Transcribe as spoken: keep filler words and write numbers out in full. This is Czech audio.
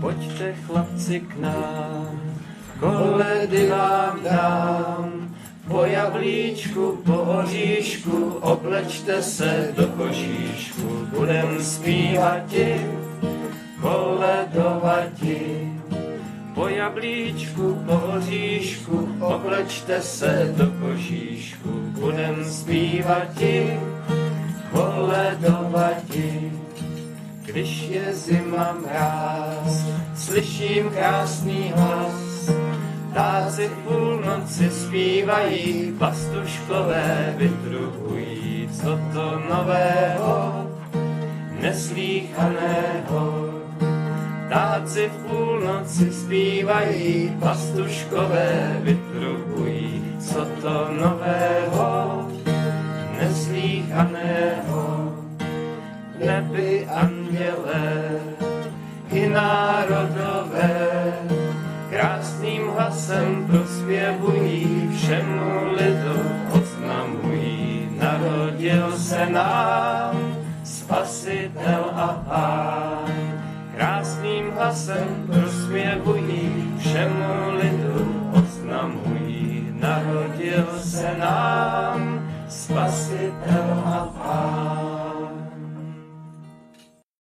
Pojďte chlapci k nám, koledy vám dám, po jablíčku, po oříšku, oblečte se do kožíšku, budem zpívati, koledovati. Po jablíčku, po oříšku, oblečte se do kožíšku, budem zpívati, koledovati. Když je zima mráz, slyším krásný hlas, ptáci v půlnoci zpívají, pastuškové vytruhují, co to nového, neslýchaného. Ptáci v půlnoci zpívají, pastuškové vytruhují, co to nového, neslýchaného. V nebi andělé i národové krásným hlasem prospěvují, všemu lidu oznamují, narodil se nám Spasitel a Pán. Krásným hlasem prospěvují, všemu lidu oznamují, narodil se nám Spasitel a Pán.